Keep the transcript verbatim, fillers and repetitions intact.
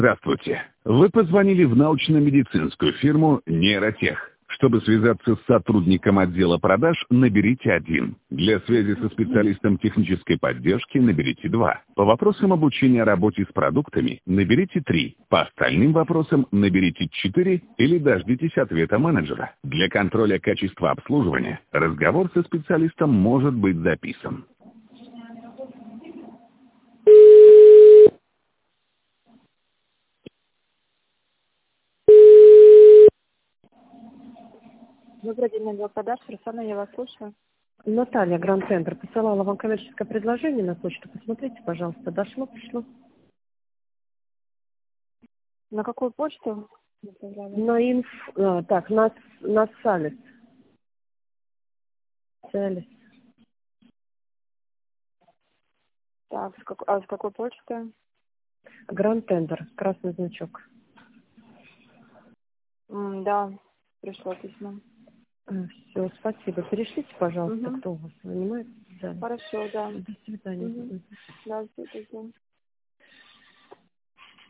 Здравствуйте. Вы позвонили в научно-медицинскую фирму «Нейротех». Чтобы связаться с сотрудником отдела продаж, наберите один. Для связи со специалистом технической поддержки наберите два. По вопросам обучения работе с продуктами наберите три. По остальным вопросам наберите четыре или дождитесь ответа менеджера. Для контроля качества обслуживания разговор со специалистом может быть записан. Добрый день, отдел продаж. Руслана, я вас слушаю. Наталья, Гранд-центр, посылала вам коммерческое предложение на почту. Посмотрите, пожалуйста, дошло, пришло. На какую почту? На инф... А, так, на, на Салис. Салис. Так, с как... а с какой почты? Гранд-тендер, красный значок. М, да, пришло письмо. Все, спасибо. Перешлите, пожалуйста, Угу. кто у вас занимается. Да. Хорошо, да. До свидания. Угу. Да, до свидания.